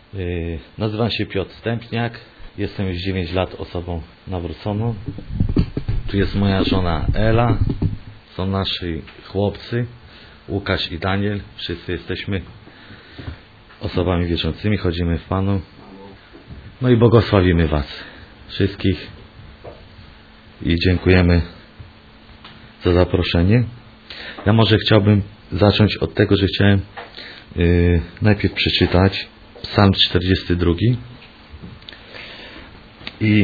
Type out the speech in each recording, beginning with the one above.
Nazywam się Piotr Stępniak, jestem już 9 lat osobą nawróconą. Tu jest moja żona Ela, są nasi chłopcy, Łukasz i Daniel. Wszyscy jesteśmy osobami wierzącymi, chodzimy w Panu. No i błogosławimy Was wszystkich i dziękujemy za zaproszenie. Ja może chciałbym zacząć od tego, że chciałem najpierw przeczytać Psalm 42 i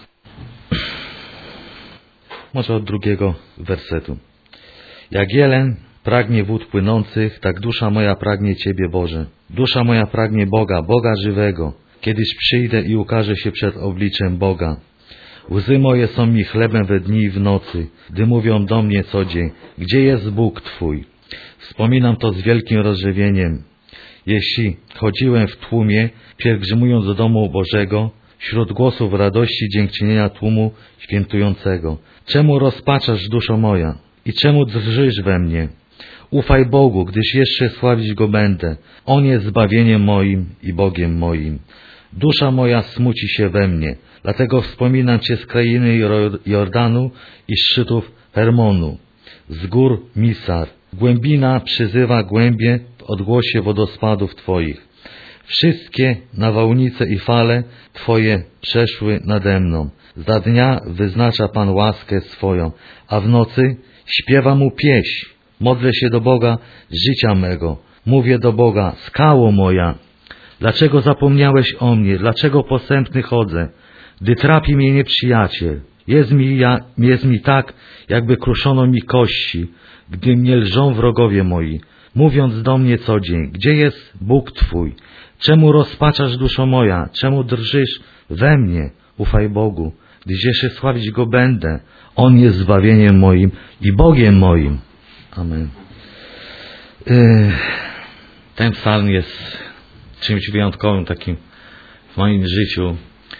może od drugiego wersetu. Jak jeleń pragnie wód płynących, tak dusza moja pragnie Ciebie, Boże. Dusza moja pragnie Boga, Boga żywego. Kiedyś przyjdę i ukażę się przed obliczem Boga. Łzy moje są mi chlebem we dni i w nocy, gdy mówią do mnie co dzień, gdzie jest Bóg Twój? Wspominam to z wielkim rozżywieniem. Jeśli chodziłem w tłumie, pielgrzymując do domu Bożego, wśród głosów radości dziękczynienia tłumu świętującego. Czemu rozpaczasz, duszo moja? I czemu drżysz we mnie? Ufaj Bogu, gdyż jeszcze sławić Go będę. On jest zbawieniem moim i Bogiem moim. Dusza moja smuci się we mnie, dlatego wspominam Cię z krainy Jordanu i szczytów Hermonu, z gór Misar. Głębina przyzywa głębie w odgłosie wodospadów Twoich. Wszystkie nawałnice i fale Twoje przeszły nade mną. Za dnia wyznacza Pan łaskę swoją, a w nocy śpiewa Mu pieśń. Modlę się do Boga życia mego. Mówię do Boga, skało moja. Dlaczego zapomniałeś o mnie? Dlaczego posępny chodzę? Gdy trapi mnie nieprzyjaciel. Jest mi tak, jakby kruszono mi kości, gdy mnie lżą wrogowie moi, mówiąc do mnie co dzień, gdzie jest Bóg Twój? Czemu rozpaczasz, duszo moja? Czemu drżysz we mnie? Ufaj Bogu, gdyż jeszcze sławić Go będę. On jest zbawieniem moim i Bogiem moim. Amen. Ten psalm jest czymś wyjątkowym takim w moim życiu.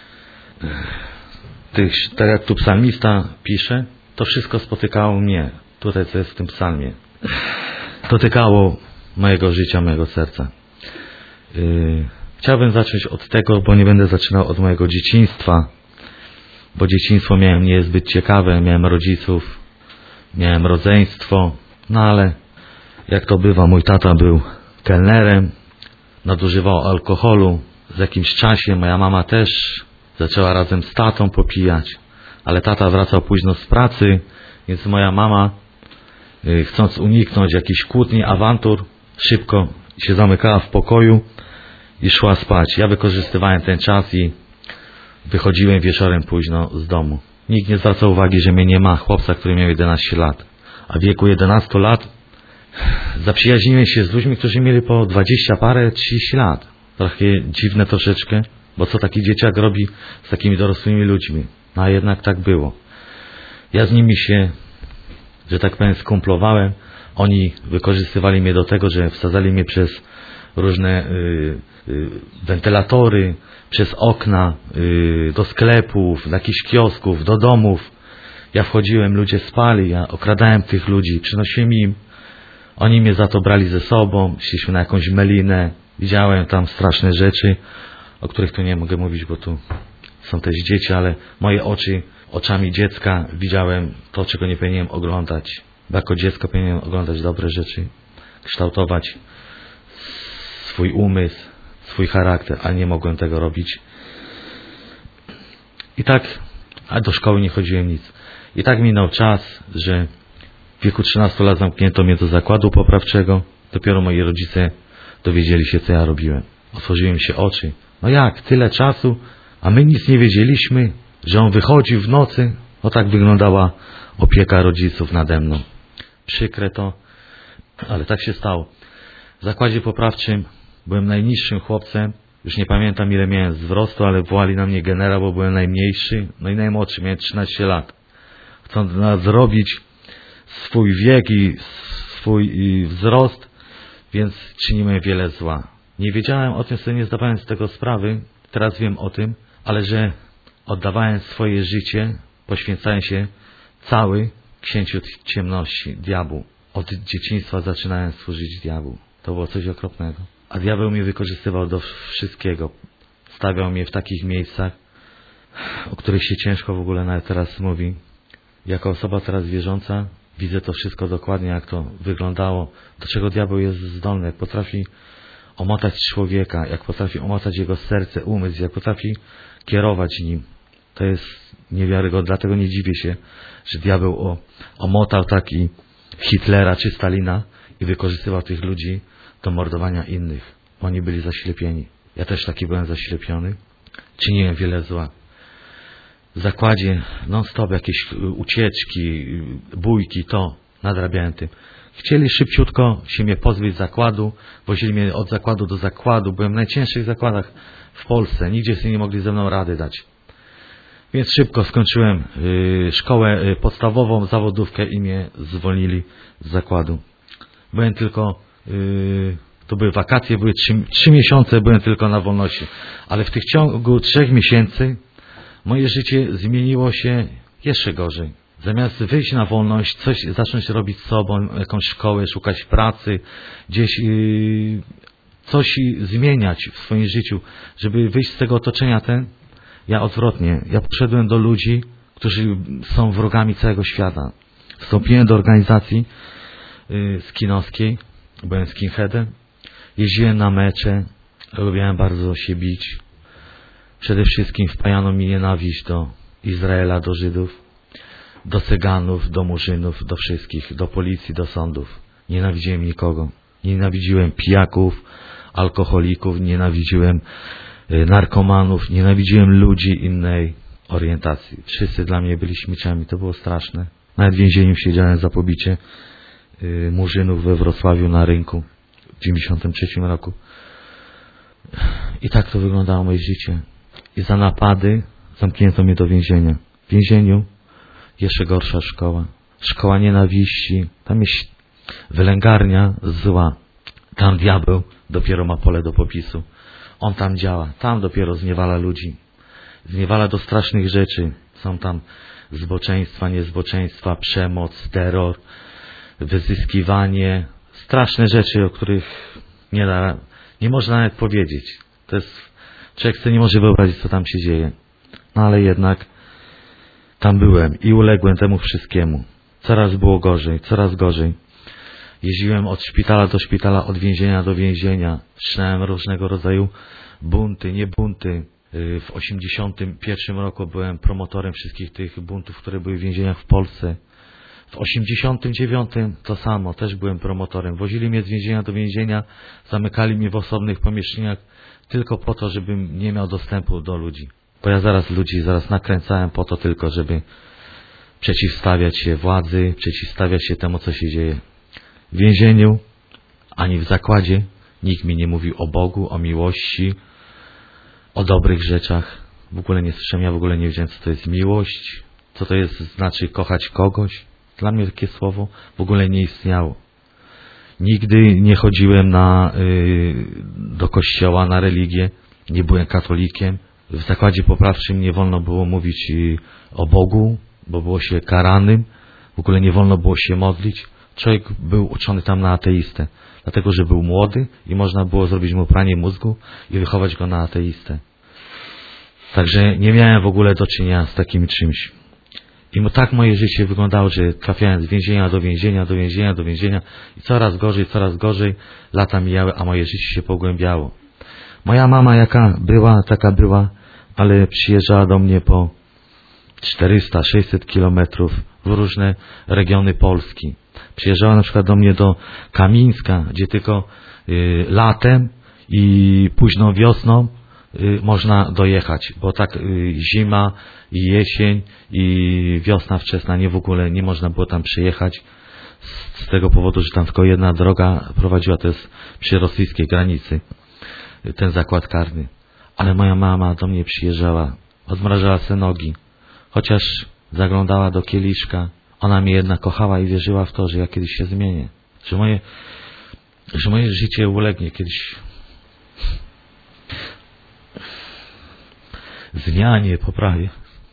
Tak jak tu psalmista pisze, to wszystko spotykało mnie. Tutaj co jest w tym psalmie. Dotykało mojego życia, mojego serca. Chciałbym zacząć od tego, bo nie będę zaczynał od mojego dzieciństwa, bo dzieciństwo miałem niezbyt ciekawe, miałem rodziców, miałem rodzeństwo, no ale jak to bywa, mój tata był kelnerem, nadużywał alkoholu, w jakimś czasie moja mama też zaczęła razem z tatą popijać, ale tata wracał późno z pracy, więc moja mama, chcąc uniknąć jakichś kłótni, awantur, szybko się zamykała w pokoju i szła spać. Ja wykorzystywałem ten czas i wychodziłem wieczorem późno z domu. Nikt nie zwracał uwagi, że mnie nie ma, chłopca, który miał 11 lat. A w wieku 11 lat zaprzyjaźniłem się z ludźmi, którzy mieli po 20 parę, 30 lat. Trochę dziwne troszeczkę, bo co taki dzieciak robi z takimi dorosłymi ludźmi? No a jednak tak było. Ja z nimi się, że tak powiem, skumplowałem. Oni wykorzystywali mnie do tego, że wsadzali mnie przez różne wentylatory, przez okna, do sklepów, do jakichś kiosków, do domów. Ja wchodziłem, ludzie spali, ja okradałem tych ludzi, przynosiłem im. Oni mnie za to brali ze sobą, szliśmy na jakąś melinę. Widziałem tam straszne rzeczy, o których tu nie mogę mówić, bo tu są też dzieci, ale moje oczy, oczami dziecka widziałem to, czego nie powinienem oglądać. Bo jako dziecko powinienem oglądać dobre rzeczy, kształtować swój umysł, swój charakter, ale nie mogłem tego robić. I tak, a do szkoły nie chodziłem nic. I tak minął czas, że w wieku 13 lat zamknięto mnie do zakładu poprawczego. Dopiero moi rodzice dowiedzieli się, co ja robiłem. Otworzyły mi się oczy. No jak, tyle czasu, a my nic nie wiedzieliśmy, że on wychodził w nocy. No tak wyglądała opieka rodziców nade mną. Przykre to, ale tak się stało. W zakładzie poprawczym byłem najniższym chłopcem. Już nie pamiętam, ile miałem wzrostu, ale wołali na mnie generał, bo byłem najmniejszy. No i najmłodszy, miałem 13 lat. Chcąc nadrobić swój wiek i swój wzrost, więc czyniłem wiele zła. Nie wiedziałem o tym, sobie nie zdawałem z tego sprawy. Teraz wiem o tym, ale że oddawałem swoje życie, poświęcałem się cały księciu ciemności, diabłu. Od dzieciństwa zaczynałem służyć diabłu. To było coś okropnego. A diabeł mnie wykorzystywał do wszystkiego. Stawiał mnie w takich miejscach, o których się ciężko w ogóle nawet teraz mówi. Jako osoba teraz wierząca widzę to wszystko dokładnie, jak to wyglądało, do czego diabeł jest zdolny, jak potrafi omotać człowieka, jak potrafi omotać jego serce, umysł, jak potrafi kierować nim. To jest niewiarygodne, dlatego nie dziwię się, że diabeł omotał taki Hitlera czy Stalina i wykorzystywał tych ludzi do mordowania innych. Oni byli zaślepieni. Ja też taki byłem zaślepiony. Czyniłem wiele zła. W zakładzie non-stop jakieś ucieczki, bójki, to nadrabiałem tym. Chcieli szybciutko się mnie pozbyć z zakładu, wozili mnie od zakładu do zakładu. Byłem w najcięższych zakładach w Polsce. Nigdzie sobie nie mogli ze mną rady dać. Więc szybko skończyłem szkołę podstawową, zawodówkę i mnie zwolnili z zakładu. Byłem tylko, to były wakacje, były 3 miesiące, byłem tylko na wolności. Ale w tych ciągu 3 miesięcy moje życie zmieniło się jeszcze gorzej. Zamiast wyjść na wolność, coś zacząć robić z sobą, jakąś szkołę, szukać pracy, gdzieś coś zmieniać w swoim życiu, żeby wyjść z tego otoczenia ja odwrotnie. Ja poszedłem do ludzi, którzy są wrogami całego świata. Wstąpiłem do organizacji skinowskiej, byłem skinheadem, jeździłem na mecze, lubiłem bardzo się bić. Przede wszystkim wpajano mi nienawiść do Izraela, do Żydów, do Cyganów, do Murzynów, do wszystkich, do policji, do sądów. Nienawidziłem nikogo. Nienawidziłem pijaków, alkoholików, nienawidziłem narkomanów, nienawidziłem ludzi innej orientacji. Wszyscy dla mnie byli śmieciami, to było straszne. Nawet w więzieniu siedziałem za pobicie Murzynów we Wrocławiu na rynku w 1993 roku. I tak to wyglądało moje życie. I za napady zamknięto mnie do więzienia. W więzieniu jeszcze gorsza szkoła. Szkoła nienawiści. Tam jest wylęgarnia zła. Tam diabeł dopiero ma pole do popisu. On tam działa. Tam dopiero zniewala ludzi. Zniewala do strasznych rzeczy. Są tam zboczeństwa, niezboczeństwa, przemoc, terror, wyzyskiwanie. Straszne rzeczy, o których nie można nawet powiedzieć. To jest, człowiek sobie nie może wyobrazić, co tam się dzieje. No ale jednak tam byłem i uległem temu wszystkiemu. Coraz było gorzej, coraz gorzej. Jeździłem od szpitala do szpitala, od więzienia do więzienia. Wszczynałem różnego rodzaju bunty, nie bunty. W 1981 roku byłem promotorem wszystkich tych buntów, które były w więzieniach w Polsce. W 1989 to samo, też byłem promotorem. Wozili mnie z więzienia do więzienia, zamykali mnie w osobnych pomieszczeniach tylko po to, żebym nie miał dostępu do ludzi. Bo ja ludzi nakręcałem po to tylko, żeby przeciwstawiać się władzy, przeciwstawiać się temu, co się dzieje. W więzieniu, ani w zakładzie nikt mi nie mówił o Bogu, o miłości, o dobrych rzeczach. W ogóle nie słyszałem, ja w ogóle nie wiedziałem, co to jest miłość, co to jest, znaczy kochać kogoś. Dla mnie takie słowo w ogóle nie istniało. Nigdy nie chodziłem do kościoła, na religię, nie byłem katolikiem. W zakładzie poprawczym nie wolno było mówić o Bogu, bo było się karanym. W ogóle nie wolno było się modlić. Człowiek był uczony tam na ateistę, dlatego że był młody i można było zrobić mu pranie mózgu i wychować go na ateistę. Także nie miałem w ogóle do czynienia z takim czymś. I tak moje życie wyglądało, że trafiałem z więzienia do więzienia, do więzienia, do więzienia i coraz gorzej, lata mijały, a moje życie się pogłębiało. Moja mama jaka była, taka była, ale przyjeżdżała do mnie po 400-600 kilometrów w różne regiony Polski. Przyjeżdżała na przykład do mnie do Kamińska, gdzie tylko latem i późną wiosną można dojechać, bo tak zima i jesień i wiosna wczesna w ogóle nie można było tam przyjechać z tego powodu, że tam tylko jedna droga prowadziła, to jest przy rosyjskiej granicy, ten zakład karny. Ale moja mama do mnie przyjeżdżała, odmrażała se nogi, chociaż zaglądała do kieliszka. Ona mnie jednak kochała i wierzyła w to, że ja kiedyś się zmienię, że moje życie ulegnie kiedyś zmianie, poprawie.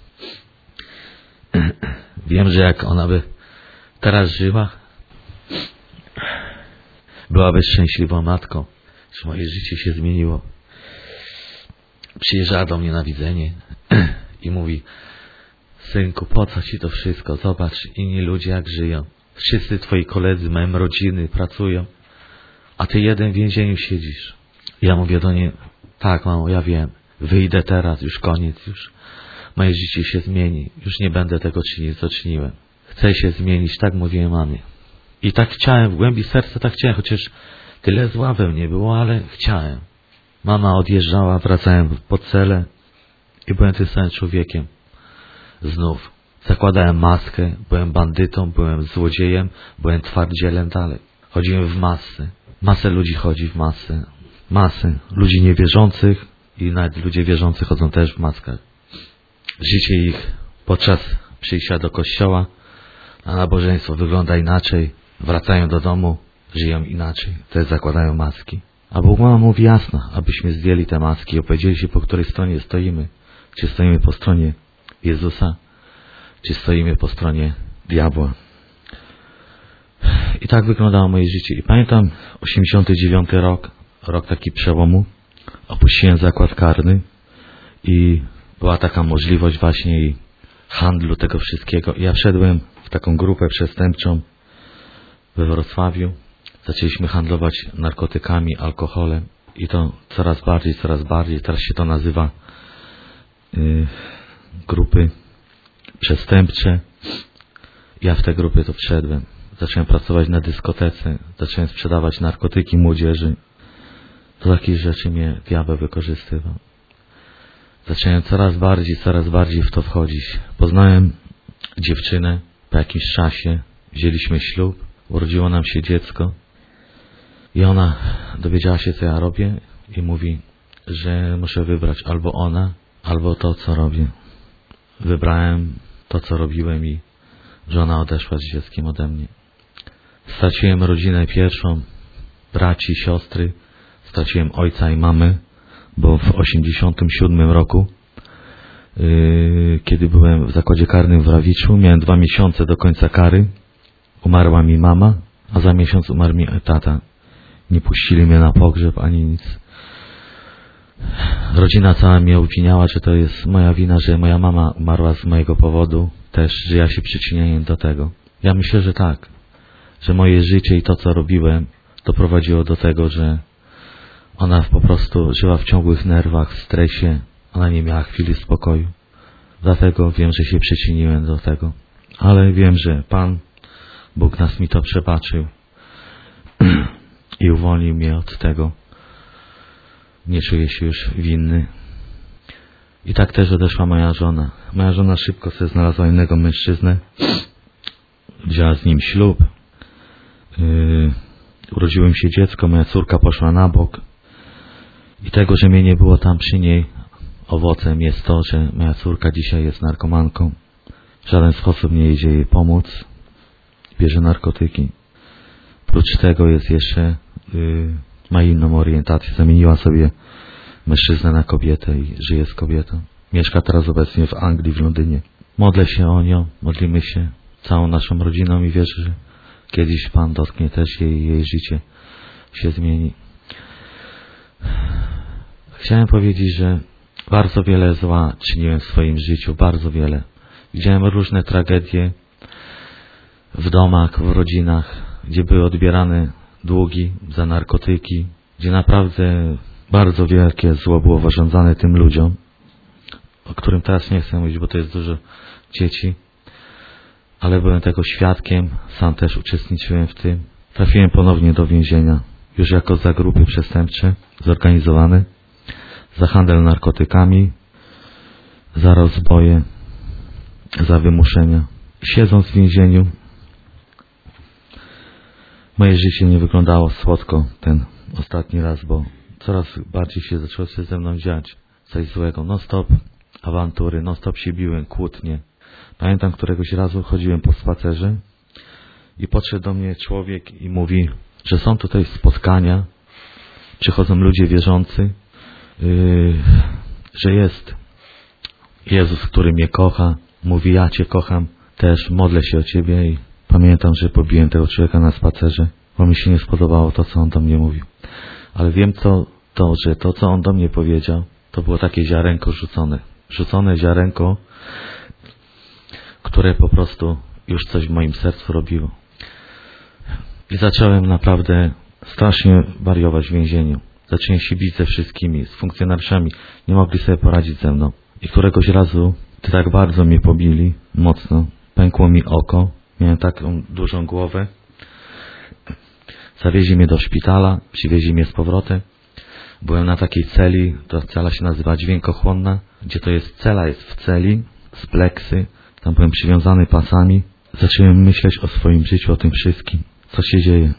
Wiem, że jak ona by teraz żyła, byłaby szczęśliwą matką. że moje życie się zmieniło. Przyjeżdża do mnie na widzenie i mówi: synku, po co ci to wszystko? Zobacz, inni ludzie jak żyją. Wszyscy twoi koledzy mają rodziny, pracują, a ty jeden w więzieniu siedzisz. Ja mówię do niej: tak, mamo, ja wiem. Wyjdę teraz, już koniec, już. Moje życie się zmieni. Już nie będę tego czynić, co czyniłem. Chcę się zmienić, tak mówiłem mamie. I tak chciałem, w głębi serca tak chciałem, chociaż tyle zła we mnie było, ale chciałem. Mama odjeżdżała, wracałem po cele i byłem tym samym człowiekiem. Znów. Zakładałem maskę, byłem bandytą, byłem złodziejem, byłem twardzielem dalej. Chodziłem w masy. Masę ludzi chodzi w masy. Masy ludzi niewierzących i nawet ludzie wierzący chodzą też w maskach. Życie ich podczas przyjścia do kościoła na nabożeństwo wygląda inaczej. Wracają do domu, żyją inaczej. Też zakładają maski. A Bóg mama mówi jasno, abyśmy zdjęli te maski i opowiedzieli się, po której stronie stoimy. Czy stoimy po stronie Jezusa, czy stoimy po stronie diabła. I tak wyglądało moje życie. I pamiętam 89 rok taki przełomu. Opuściłem zakład karny i była taka możliwość właśnie i handlu tego wszystkiego. I ja wszedłem w taką grupę przestępczą we Wrocławiu. Zaczęliśmy handlować narkotykami, alkoholem i to coraz bardziej. Teraz się to nazywa grupy przestępcze. Ja w te grupy to wszedłem. Zacząłem pracować na dyskotece, zacząłem sprzedawać narkotyki młodzieży. Do takich rzeczy mnie diabeł wykorzystywał. Zacząłem coraz bardziej w to wchodzić. Poznałem dziewczynę po jakimś czasie, wzięliśmy ślub, urodziło nam się dziecko i ona dowiedziała się, co ja robię i mówi, że muszę wybrać albo ona, albo to, co robię. Wybrałem to, co robiłem i żona odeszła z dzieckiem ode mnie. Straciłem rodzinę pierwszą, braci, siostry, straciłem ojca i mamę, bo w 87 roku, kiedy byłem w zakładzie karnym w Rawiczu, miałem 2 miesiące do końca kary, umarła mi mama, a za miesiąc umarł mi tata. Nie puścili mnie na pogrzeb ani nic. Rodzina cała mnie obwiniała, że to jest moja wina, że moja mama umarła z mojego powodu, też, że ja się przyczyniałem do tego. Ja myślę, że tak, że moje życie i to, co robiłem, doprowadziło do tego, że ona po prostu żyła w ciągłych nerwach, w stresie, ona nie miała chwili spokoju. Dlatego wiem, że się przyczyniłem do tego. Ale wiem, że Pan, Bóg nas mi to przebaczył i uwolnił mnie od tego. Nie czuję się już winny. I tak też odeszła moja żona. Moja żona szybko sobie znalazła innego mężczyznę. Wzięła z nim ślub. Urodziło mi się dziecko, moja córka poszła na bok. I tego, że mnie nie było tam przy niej, owocem jest to, że moja córka dzisiaj jest narkomanką. W żaden sposób nie idzie jej pomóc. Bierze narkotyki. Prócz tego jest jeszcze, ma inną orientację. Zamieniła sobie mężczyznę na kobietę i żyje z kobietą. Mieszka teraz obecnie w Anglii, w Londynie. Modlę się o nią, modlimy się całą naszą rodziną i wierzę, że kiedyś Pan dotknie też jej życie, się zmieni. Chciałem powiedzieć, że bardzo wiele zła czyniłem w swoim życiu, bardzo wiele. Widziałem różne tragedie w domach, w rodzinach, gdzie były odbierane długi za narkotyki, gdzie naprawdę bardzo wielkie zło było wyrządzane tym ludziom, o którym teraz nie chcę mówić, bo to jest dużo dzieci, ale byłem tego świadkiem, sam też uczestniczyłem w tym. Trafiłem ponownie do więzienia, już jako za grupy przestępcze, zorganizowane, za handel narkotykami, za rozboje, za wymuszenia. Siedząc w więzieniu, moje życie nie wyglądało słodko ten ostatni raz, bo coraz bardziej się zaczęło ze mną dziać coś złego. Non stop awantury, non stop się biłem, kłótnie. Pamiętam, któregoś razu chodziłem po spacerze i podszedł do mnie człowiek i mówi, że są tutaj spotkania, przychodzą ludzie wierzący, że jest Jezus, który mnie kocha, mówi, ja Cię kocham, też modlę się o Ciebie i pamiętam, że pobiłem tego człowieka na spacerze, bo mi się nie spodobało to, co on do mnie mówił. ale wiem że to, co on do mnie powiedział, to było takie ziarenko rzucone ziarenko, które po prostu już coś w moim sercu robiło. I zacząłem naprawdę strasznie wariować w więzieniu. Zacząłem się bić ze wszystkimi, z funkcjonariuszami. Nie mogli sobie poradzić ze mną. I któregoś razu tak bardzo mnie pobili, mocno. Pękło mi oko. Miałem taką dużą głowę. Zawieźli mnie do szpitala, przywieźli mnie z powrotem. Byłem na takiej celi, to cela się nazywa dźwiękochłonna, gdzie to jest cela, jest w celi, z pleksy. Tam byłem przywiązany pasami. Zacząłem myśleć o swoim życiu, o tym wszystkim, co się dzieje.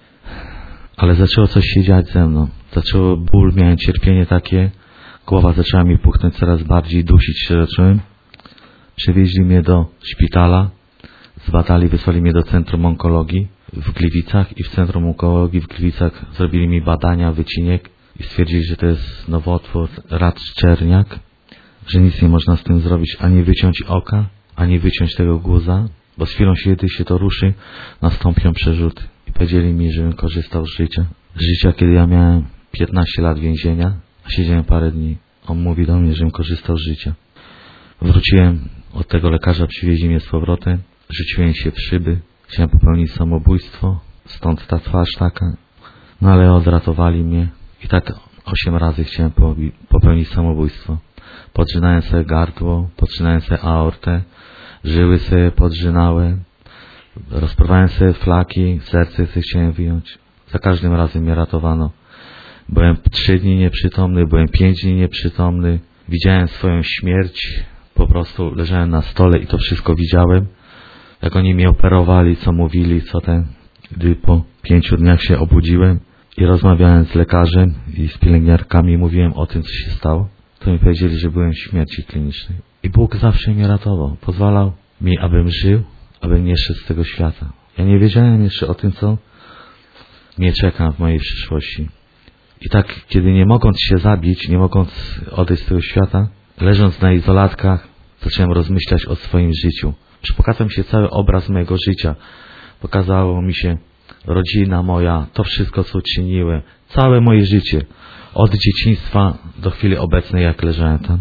Ale zaczęło coś się dziać ze mną. Zaczęło ból, miałem cierpienie takie. Głowa zaczęła mi puchnąć coraz bardziej, dusić się zacząłem. Przewieźli mnie do szpitala. Zbadali, wysłali mnie do Centrum Onkologii w Gliwicach i w Centrum Onkologii w Gliwicach zrobili mi badania, wycinek i stwierdzili, że to jest nowotwór rak szczerniak, że nic nie można z tym zrobić, ani wyciąć oka, ani wyciąć tego guza, bo z chwilą, kiedy się to ruszy, nastąpią przerzuty. I powiedzieli mi, żebym korzystał z życia. Kiedy ja miałem 15 lat więzienia, a siedziałem parę dni. On mówi do mnie, żebym korzystał z życia. Wróciłem od tego lekarza, przywieźli mnie z powrotem, rzuciłem się w szyby, chciałem popełnić samobójstwo, stąd ta twarz taka, no ale odratowali mnie i tak 8 razy chciałem popełnić samobójstwo. Podrzynałem sobie gardło, podrzynałem sobie aortę, żyły sobie podrzynałem, rozprowadzałem sobie flaki, serce sobie chciałem wyjąć. Za każdym razem mnie ratowano. Byłem 3 dni nieprzytomny, byłem 5 dni nieprzytomny, widziałem swoją śmierć, po prostu leżałem na stole i to wszystko widziałem. Jak oni mnie operowali, co mówili, gdy po 5 dniach się obudziłem i rozmawiałem z lekarzem i z pielęgniarkami, mówiłem o tym, co się stało, to mi powiedzieli, że byłem w śmierci klinicznej. I Bóg zawsze mnie ratował. Pozwalał mi, abym żył, abym nie szedł z tego świata. Ja nie wiedziałem jeszcze o tym, co mnie czeka w mojej przyszłości. I tak, kiedy nie mogąc się zabić, nie mogąc odejść z tego świata, leżąc na izolatkach, zacząłem rozmyślać o swoim życiu. Pokazał mi się cały obraz mojego życia. Pokazało mi się rodzina moja, to wszystko, co uczyniłem, całe moje życie. Od dzieciństwa do chwili obecnej, jak leżałem tam.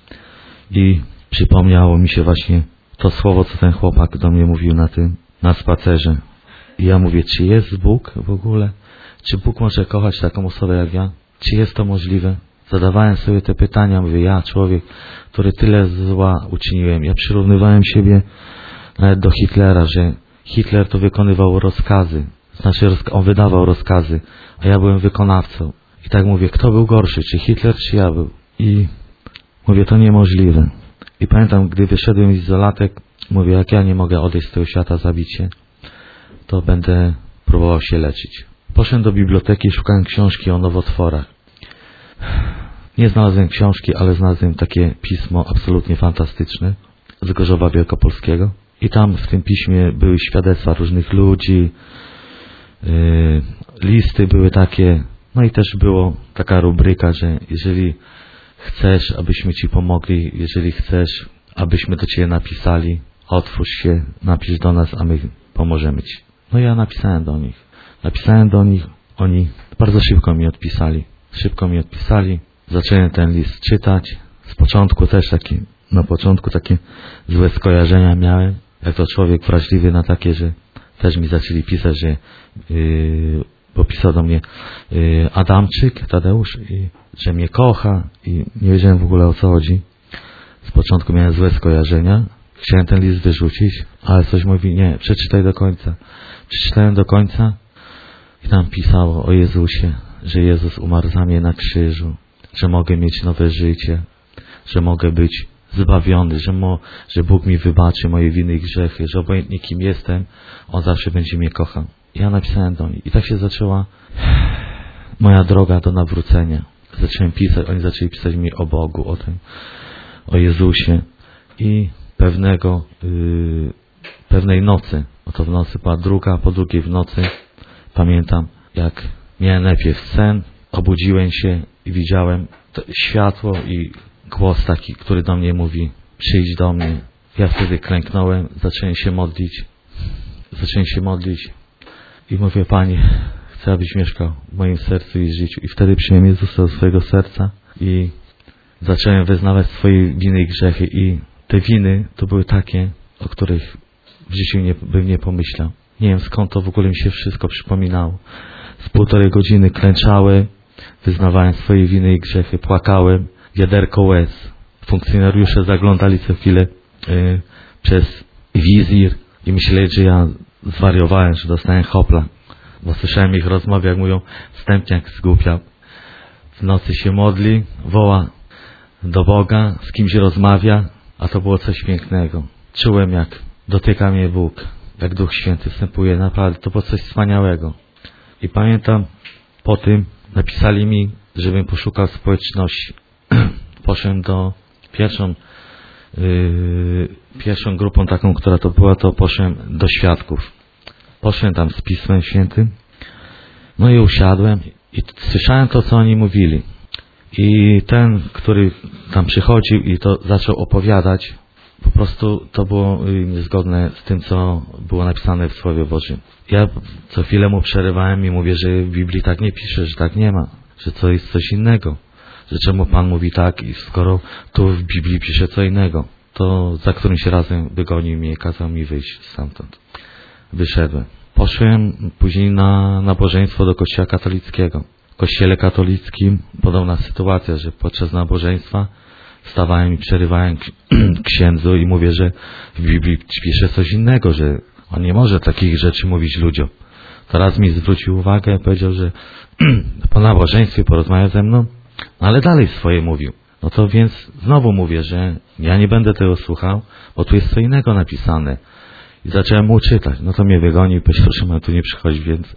I przypomniało mi się właśnie to słowo, co ten chłopak do mnie mówił na spacerze. I ja mówię, czy jest Bóg w ogóle? Czy Bóg może kochać taką osobę jak ja? Czy jest to możliwe? Zadawałem sobie te pytania, mówię, ja, człowiek, który tyle zła uczyniłem. Ja przyrównywałem siebie nawet do Hitlera, że Hitler to wykonywał rozkazy. Znaczy, on wydawał rozkazy, a ja byłem wykonawcą. I tak mówię, kto był gorszy, czy Hitler, czy ja był? I mówię, to niemożliwe. I pamiętam, gdy wyszedłem z izolatek, mówię, jak ja nie mogę odejść z tego świata, zabić się, to będę próbował się leczyć. Poszedłem do biblioteki, szukałem książki o nowotworach. Nie znalazłem książki, ale znalazłem takie pismo absolutnie fantastyczne z Gorzowa Wielkopolskiego. I tam w tym piśmie były świadectwa różnych ludzi, listy były takie, no i też było taka rubryka, że jeżeli chcesz, abyśmy Ci pomogli, jeżeli chcesz, abyśmy do Ciebie napisali, otwórz się, napisz do nas, a my pomożemy Ci. No ja napisałem do nich, oni bardzo szybko mi odpisali. Zacząłem ten list czytać. Z początku też takie złe skojarzenia miałem. Jak to człowiek wrażliwy na takie, że też mi zaczęli pisać, że bo pisał do mnie Adamczyk, Tadeusz, że mnie kocha i nie wiedziałem w ogóle, o co chodzi. Z początku miałem złe skojarzenia. Chciałem ten list wyrzucić, ale coś mówi, nie, przeczytaj do końca. Przeczytałem do końca i tam pisało o Jezusie, że Jezus umarł za mnie na krzyżu, że mogę mieć nowe życie, że mogę być zbawiony, że Bóg mi wybaczy moje winy i grzechy, że obojętnie kim jestem, On zawsze będzie mnie kochał. Ja napisałem do nich i tak się zaczęła moja droga do nawrócenia. Zacząłem pisać, oni zaczęli pisać mi o Bogu, o Jezusie i pewnej nocy, oto w nocy była druga, po drugiej w nocy, pamiętam, jak miałem najpierw sen, obudziłem się i widziałem światło i głos taki, który do mnie mówi, przyjdź do mnie. Ja wtedy klęknąłem, zacząłem się modlić i mówię, Panie, chcę, abyś mieszkał w moim sercu i życiu. I wtedy przyjąłem Jezusa do swojego serca i zacząłem wyznawać swoje winy i grzechy. I te winy to były takie, o których w życiu bym nie pomyślał. Nie wiem, skąd to w ogóle mi się wszystko przypominało. Z 1,5 godziny klęczałem, wyznawałem swoje winy i grzechy, płakałem, wiaderko łez. Funkcjonariusze zaglądali co chwilę przez wizir i myśleli, że ja zwariowałem, że dostałem hopla. Bo słyszałem ich rozmowy, jak mówią, wstępniak zgłupiał. W nocy się modli, woła do Boga, z kimś rozmawia, a to było coś pięknego. Czułem, jak dotyka mnie Bóg, jak Duch Święty wstępuje, naprawdę, to było coś wspaniałego. I pamiętam, po tym napisali mi, żebym poszukał społeczności. Poszedłem do pierwszą grupą taką, która to była, to poszedłem do świadków. Poszedłem tam z Pismem Świętym, no i usiadłem i słyszałem to, co oni mówili. I ten, który tam przychodził i to zaczął opowiadać, po prostu to było niezgodne z tym, co było napisane w Słowie Bożym. Ja co chwilę mu przerywałem i mówię, że w Biblii tak nie pisze, że tak nie ma, że to jest coś innego. Że czemu Pan mówi tak i skoro tu w Biblii pisze co innego. To za którymś razem wygonił mnie i kazał mi wyjść stamtąd. Wyszedłem. Poszłem później na nabożeństwo do Kościoła katolickiego. W Kościele katolickim podobna sytuacja, że podczas nabożeństwa wstawałem i przerywałem księdzu i mówię, że w Biblii pisze coś innego, że on nie może takich rzeczy mówić ludziom. Teraz mi zwrócił uwagę, powiedział, że po nabożeństwie porozmawia ze mną, ale dalej swoje mówił. No to więc znowu mówię, że ja nie będę tego słuchał, bo tu jest co innego napisane. I zacząłem mu czytać. No to mnie wygonił i powiedział, że ma tu nie przychodzi więcej.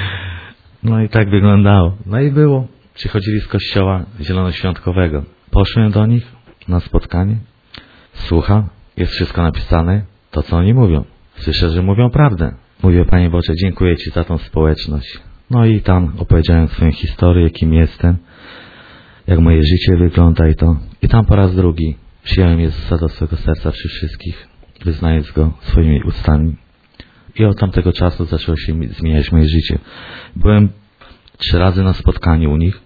No i tak wyglądało. No i było. Przychodzili z kościoła zielonoświątkowego. Poszłem do nich na spotkanie. Słucham. Jest wszystko napisane. To, co oni mówią. Słyszę, że mówią prawdę. Mówię, Panie Boże, dziękuję Ci za tą społeczność. No i tam opowiedziałem swoją historię, kim jestem, jak moje życie wygląda i to. I tam po raz drugi przyjąłem Jezusa do swojego serca przy wszystkich, wyznając Go swoimi ustami. I od tamtego czasu zaczęło się zmieniać moje życie. Byłem 3 razy na spotkaniu u nich,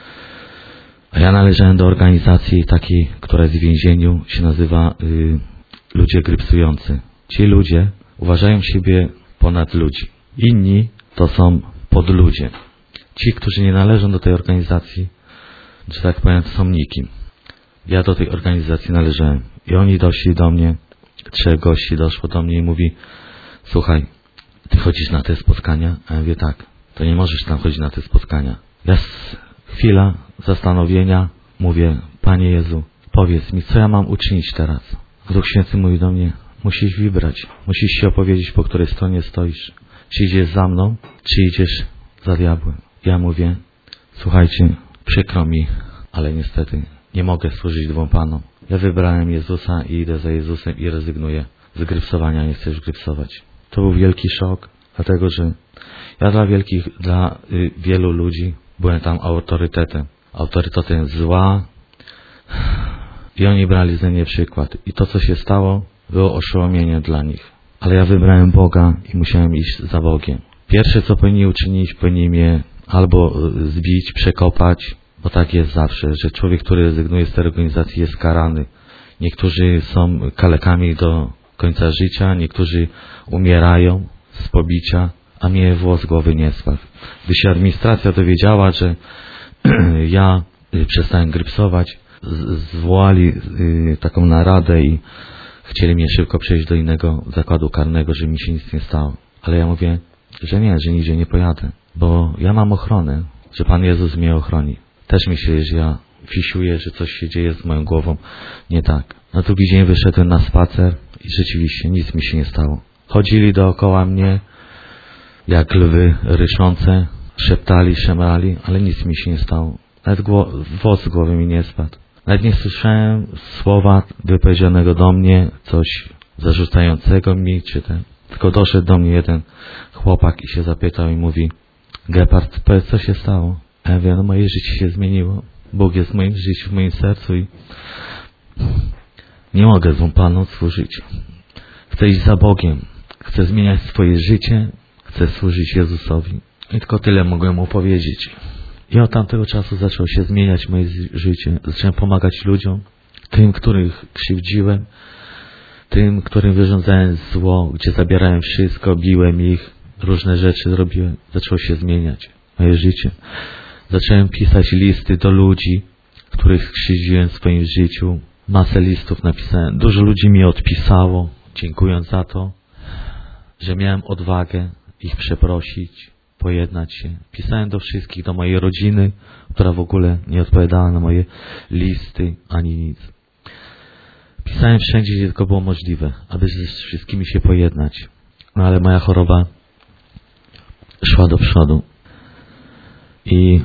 a ja należałem do organizacji takiej, która jest w więzieniu, się nazywa Ludzie Grypsujący. Ci ludzie uważają siebie ponad ludzi. Inni to są podludzie. Ci, którzy nie należą do tej organizacji, że tak powiem, to są nikim. Ja do tej organizacji należałem. I oni doszli do mnie, 3 gości doszło do mnie i mówi, słuchaj, ty chodzisz na te spotkania? A ja mówię, tak, to nie możesz tam chodzić na te spotkania. Chwila zastanowienia, mówię, Panie Jezu, powiedz mi, co ja mam uczynić teraz? Duch Święty mówi do mnie, musisz wybrać, musisz się opowiedzieć, po której stronie stoisz. Czy idziesz za mną, czy idziesz za diabłem? Ja mówię, słuchajcie, przykro mi, ale niestety nie mogę służyć 2 panom. Ja wybrałem Jezusa i idę za Jezusem i rezygnuję z grypsowania, nie chcę już grypsować. To był wielki szok, dlatego że ja dla wielu ludzi byłem tam autorytetem zła i oni brali ze mnie przykład. I to, co się stało, było oszołomieniem dla nich. Ale ja wybrałem Boga i musiałem iść za Bogiem. Pierwsze, co powinni uczynić, powinni mnie albo zbić, przekopać, bo tak jest zawsze, że człowiek, który rezygnuje z tej organizacji, jest karany. Niektórzy są kalekami do końca życia, niektórzy umierają z pobicia, a mnie włos z głowy nie spadł. Gdy się administracja dowiedziała, że ja przestałem grypsować, zwołali taką naradę i chcieli mnie szybko przejść do innego zakładu karnego, że mi się nic nie stało. Ale ja mówię, że nie, że nigdzie nie pojadę, bo ja mam ochronę, że Pan Jezus mnie ochroni. Też myśleli, że ja fisiuję, że coś się dzieje z moją głową. Nie tak. Na drugi dzień wyszedłem na spacer i rzeczywiście nic mi się nie stało. Chodzili dookoła mnie jak lwy ryszące, szeptali, szemrali, ale nic mi się nie stało. Nawet włos z głowy mi nie spadł. Nawet nie słyszałem słowa wypowiedzianego do mnie, coś zarzucającego mi, tylko doszedł do mnie jeden chłopak i się zapytał i mówi, Gepard, powiedz, co się stało? A ja mówię, no moje życie się zmieniło. Bóg jest w moim życiu, w moim sercu i nie mogę 2 panom służyć. Chcę iść za Bogiem. Chcę zmieniać swoje życie. Chcę służyć Jezusowi. I tylko tyle mogłem mu powiedzieć. I od tamtego czasu zaczęło się zmieniać moje życie. Zacząłem pomagać ludziom, tym, których krzywdziłem, tym, którym wyrządzałem zło, gdzie zabierałem wszystko, biłem ich, różne rzeczy zrobiłem. Zaczęło się zmieniać moje życie. Zacząłem pisać listy do ludzi, których krzywdziłem w swoim życiu. Masę listów napisałem. Dużo ludzi mi odpisało, dziękując za to, że miałem odwagę ich przeprosić, pojednać się. Pisałem do wszystkich, do mojej rodziny, która w ogóle nie odpowiadała na moje listy, ani nic. Pisałem wszędzie, gdzie tylko było możliwe, aby z wszystkimi się pojednać. No ale moja choroba szła do przodu. I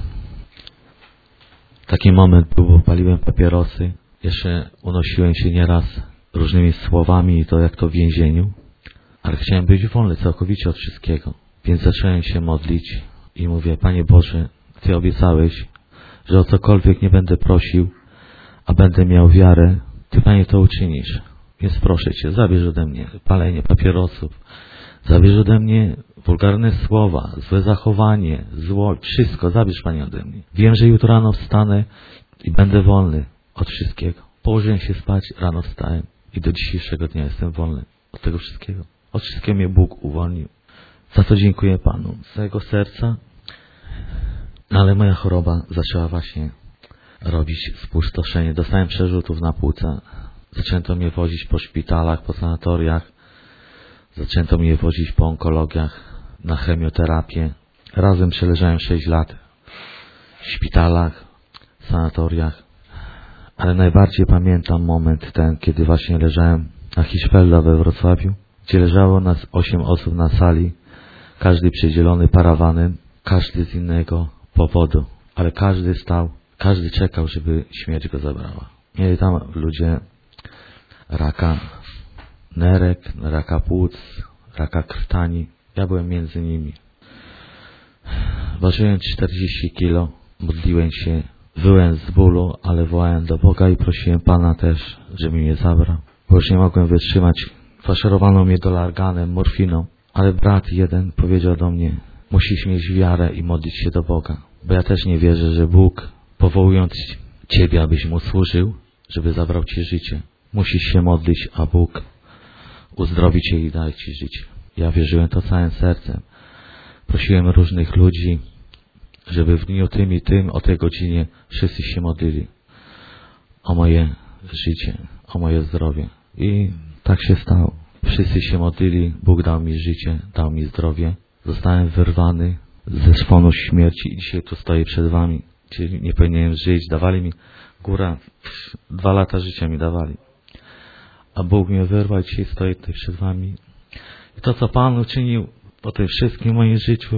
taki moment był, bo paliłem papierosy. Jeszcze unosiłem się nieraz różnymi słowami, i to jak to w więzieniu. Ale chciałem być wolny całkowicie od wszystkiego. Więc zacząłem się modlić i mówię: Panie Boże, Ty obiecałeś, że o cokolwiek nie będę prosił, a będę miał wiarę. Ty, Panie, to uczynisz. Więc proszę Cię, zabierz ode mnie palenie papierosów. Zabierz ode mnie wulgarne słowa, złe zachowanie, zło, wszystko. Zabierz, Panie, ode mnie. Wiem, że jutro rano wstanę i będę wolny od wszystkiego. Położyłem się spać, rano wstałem i do dzisiejszego dnia jestem wolny od tego wszystkiego. Od wszystkiego mnie Bóg uwolnił. Za to dziękuję Panu, z całego serca. Ale moja choroba zaczęła właśnie robić spustoszenie. Dostałem przerzutów na płuca. Zaczęto mnie wozić po szpitalach, po sanatoriach. Zaczęto mnie wozić po onkologiach, na chemioterapię. Razem przeleżałem 6 lat w szpitalach, sanatoriach. Ale najbardziej pamiętam moment ten, kiedy właśnie leżałem na Hirschfelda we Wrocławiu, gdzie leżało nas 8 osób na sali, każdy przydzielony parawanem, każdy z innego powodu, ale każdy stał, każdy czekał, żeby śmierć go zabrała. Mieli tam ludzie raka nerek, raka płuc, raka krtani. Ja byłem między nimi. Ważyłem 40 kilo, modliłem się, wyłem z bólu, ale wołałem do Boga i prosiłem Pana też, żeby mnie zabrał. Bo już nie mogłem wytrzymać. Faszerowano mnie dolarganem, morfiną, ale brat jeden powiedział do mnie: musisz mieć wiarę i modlić się do Boga. Bo ja też nie wierzę, że Bóg, powołując Ciebie, abyś Mu służył, żeby zabrał Ci życie. Musisz się modlić, a Bóg uzdrowi Cię i da Ci życie. Ja wierzyłem to całym sercem. Prosiłem różnych ludzi, żeby w dniu tym i tym, o tej godzinie wszyscy się modlili o moje życie, o moje zdrowie. I tak się stało. Wszyscy się modlili, Bóg dał mi życie, dał mi zdrowie. Zostałem wyrwany ze szponu śmierci i dzisiaj tu stoję przed Wami. Czyli nie powinienem żyć, dawali mi góra, 2 lata życia mi dawali. A Bóg mnie wyrwał i dzisiaj stoję tutaj przed Wami. I to, co Pan uczynił po tym wszystkim w moim życiu,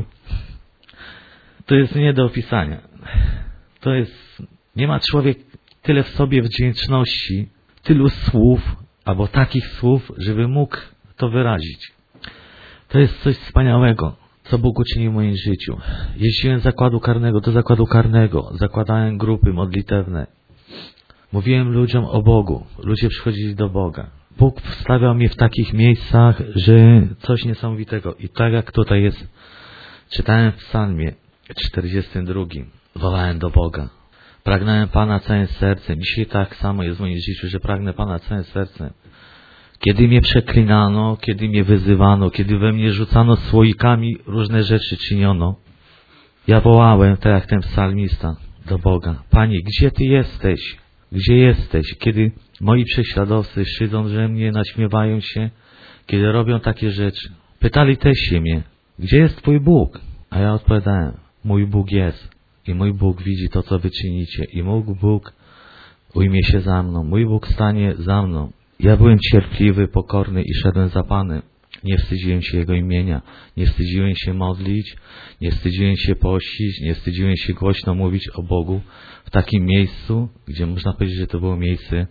to jest nie do opisania. To jest, nie ma człowiek tyle w sobie wdzięczności, tylu słów, albo takich słów, żeby mógł to wyrazić. To jest coś wspaniałego, co Bóg uczynił w moim życiu. Jeździłem z zakładu karnego do zakładu karnego, zakładałem grupy modlitewne. Mówiłem ludziom o Bogu, ludzie przychodzili do Boga. Bóg wstawiał mnie w takich miejscach, że coś niesamowitego. I tak jak tutaj jest, czytałem w psalmie 42, wołałem do Boga. Pragnąłem Pana całym sercem. Dzisiaj tak samo jest w moim życiu, że pragnę Pana całym sercem. Kiedy mnie przeklinano, kiedy mnie wyzywano, kiedy we mnie rzucano słoikami, różne rzeczy czyniono, ja wołałem, tak jak ten psalmista, do Boga: Panie, gdzie Ty jesteś? Gdzie jesteś? Kiedy moi prześladowcy szydzą ze mnie, naśmiewają się, kiedy robią takie rzeczy. Pytali też się mnie: gdzie jest Twój Bóg? A ja odpowiadałem: mój Bóg jest. I mój Bóg widzi to, co wy czynicie. I mój Bóg ujmie się za mną. Mój Bóg stanie za mną. Ja byłem cierpliwy, pokorny i szedłem za Panem. Nie wstydziłem się Jego imienia. Nie wstydziłem się modlić. Nie wstydziłem się pościć. Nie wstydziłem się głośno mówić o Bogu w takim miejscu, gdzie można powiedzieć, że to było miejsce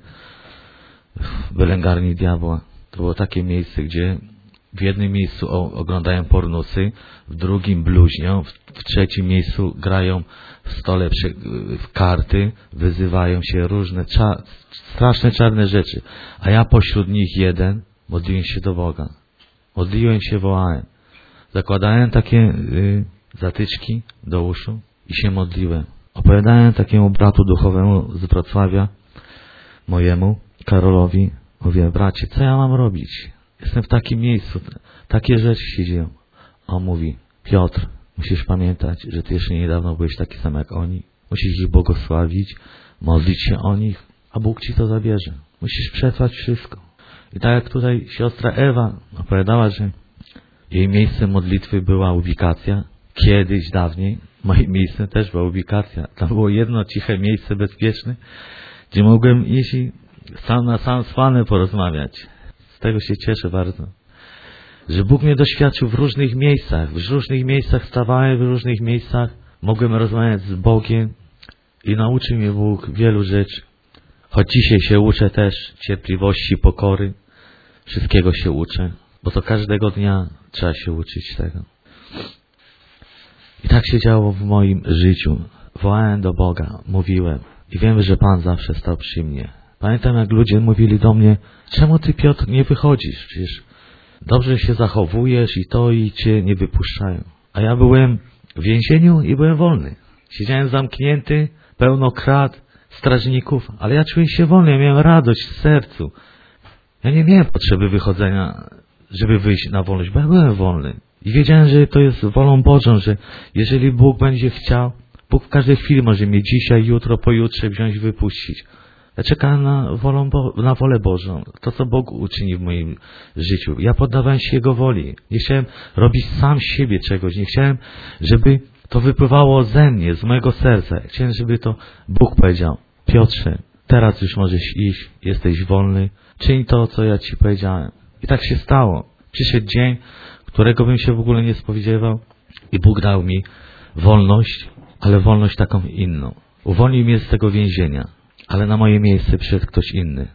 wylęgarni diabła. To było takie miejsce, gdzie w jednym miejscu oglądają pornusy, w drugim bluźnią, w trzecim miejscu grają w stole w karty, wyzywają się różne straszne czarne rzeczy. A ja pośród nich jeden modliłem się do Boga. Modliłem się, wołałem. Zakładałem takie zatyczki do uszu i się modliłem. Opowiadałem takiemu bratu duchowemu z Wrocławia, mojemu, Karolowi, mówię, bracie, co ja mam robić? Jestem w takim miejscu, takie rzeczy się dzieją. A on mówi, Piotr, musisz pamiętać, że ty jeszcze niedawno byłeś taki sam jak oni. Musisz ich błogosławić, modlić się o nich, a Bóg ci to zabierze. Musisz przetrwać wszystko. I tak jak tutaj siostra Ewa opowiadała, że jej miejscem modlitwy była ubikacja. Kiedyś, dawniej, moim miejscem też była ubikacja. Tam było jedno ciche miejsce bezpieczne, gdzie mogłem iść i sam z Panem porozmawiać. Z tego się cieszę bardzo. Że Bóg mnie doświadczył w różnych miejscach. W różnych miejscach stawałem, w różnych miejscach mogłem rozmawiać z Bogiem i nauczył mnie Bóg wielu rzeczy. Choć dzisiaj się uczę też cierpliwości, pokory. Wszystkiego się uczę, bo to każdego dnia trzeba się uczyć tego. I tak się działo w moim życiu. Wołałem do Boga, mówiłem i wiem, że Pan zawsze stał przy mnie. Pamiętam, jak ludzie mówili do mnie, czemu ty, Piotr, nie wychodzisz? Przecież dobrze się zachowujesz i cię nie wypuszczają. A ja byłem w więzieniu i byłem wolny. Siedziałem zamknięty, pełno krat, strażników, ale ja czułem się wolny, ja miałem radość w sercu. Ja nie miałem potrzeby wychodzenia, żeby wyjść na wolność, bo ja byłem wolny. I wiedziałem, że to jest wolą Bożą, że jeżeli Bóg będzie chciał, Bóg w każdej chwili może mnie dzisiaj, jutro, pojutrze wziąć, wypuścić. Ja czekałem na wolę Bożą, to co Bóg uczyni w moim życiu. Ja poddawałem się Jego woli. Nie chciałem robić sam z siebie czegoś. Nie chciałem, żeby to wypływało ze mnie, z mojego serca. Chciałem, żeby to Bóg powiedział, Piotrze, teraz już możesz iść, jesteś wolny, czyń to, co ja Ci powiedziałem. I tak się stało. Przyszedł dzień, którego bym się w ogóle nie spodziewał i Bóg dał mi wolność, ale wolność taką inną. Uwolnił mnie z tego więzienia, ale na moje miejsce przyszedł ktoś inny.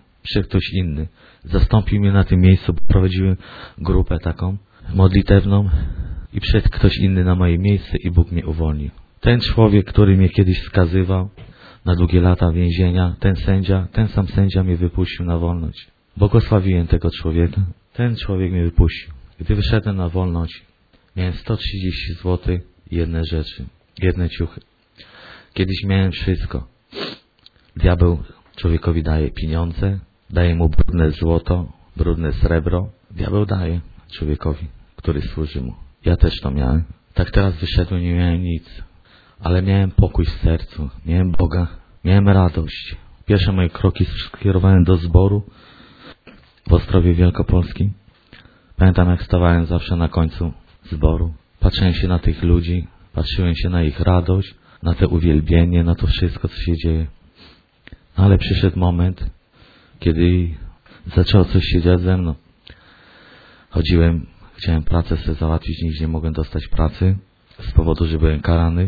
Zastąpił mnie na tym miejscu, bo prowadziłem grupę taką modlitewną i przyszedł ktoś inny na moje miejsce i Bóg mnie uwolnił. Ten człowiek, który mnie kiedyś skazywał na długie lata więzienia, ten sam sędzia mnie wypuścił na wolność. Błogosławiłem tego człowieka. Ten człowiek mnie wypuścił. Gdy wyszedłem na wolność, miałem 130 zł i jedne ciuchy. Kiedyś miałem wszystko. Diabeł człowiekowi daje pieniądze, daje mu brudne złoto, brudne srebro. Diabeł daje człowiekowi, który służy mu. Ja też to miałem. Tak teraz wyszedłem, nie miałem nic. Ale miałem pokój w sercu, miałem Boga, miałem radość. Pierwsze moje kroki skierowałem do zboru w Ostrowie Wielkopolskim. Pamiętam, jak stawałem zawsze na końcu zboru. Patrzyłem się na tych ludzi, patrzyłem się na ich radość, na to uwielbienie, na to wszystko, co się dzieje. Ale przyszedł moment, kiedy zaczęło coś się dziać ze mną. Chciałem pracę sobie załatwić, nigdzie nie mogłem dostać pracy z powodu, że byłem karany.